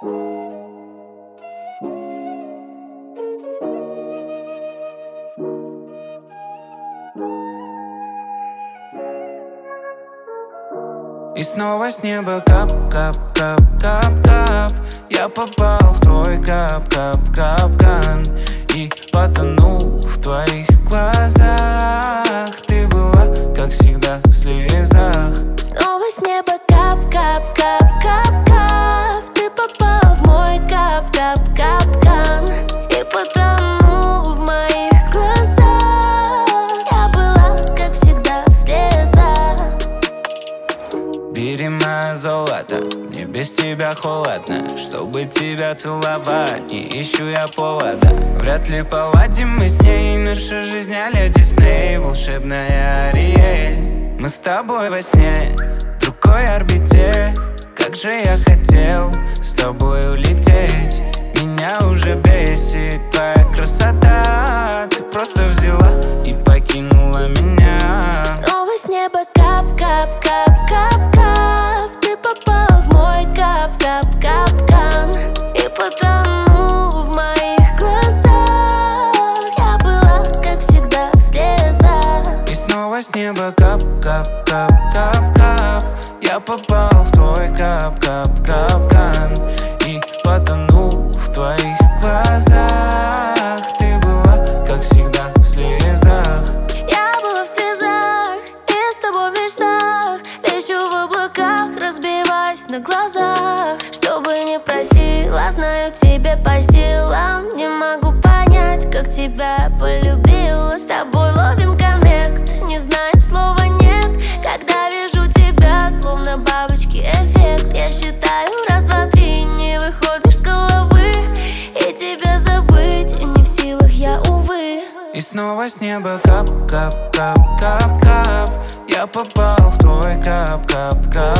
И снова с неба кап, кап, кап, кап, кап. Я попал в твой кап, кап, капкан и потонул в твоих глазах. Ты была, как всегда, в слезах. Снова с неба кап, кап, кап, кап, кап. Ты попал в мой кап, кап, капкан и потонул в моих глазах. Я была, как всегда, в слезах. Бери мое золото, мне без тебя холодно. Чтобы тебя целовать, не ищу я повода. Вряд ли поладим мы с ней, наша жизнь а-ля Дисней. Волшебная Ариэль, мы с тобой во сне, в другой орбите. Как же я хотел с тобой улететь. Меня уже бесит твоя красота. Ты просто взяла и покинула меня. Снова с неба кап, кап, кап, кап, кап. Ты попал в мой кап, кап, капкан и потонул в моих глазах. Я была, как всегда, в слезах. И снова с неба кап, кап, кап, кап, кап. Я попал в твой кап, кап, капкан и потонул в твоих глазах. Ты была, как всегда, в слезах. Я была в слезах и с тобой в мечтах. Лечу в облаках, разбиваясь на глазах. Что бы ни просила, знаю, тебе по силам. Не могу понять, как тебя полюбила. С тобой ловим коннект, не знаем слова нет. Когда вижу тебя, словно бабочки эффект. Я считаю раз, два, три, не выходишь с головы. И тебя забыть не в силах я, увы. И снова с неба кап, кап, кап, кап, кап. Я попал в твой кап, кап, кап.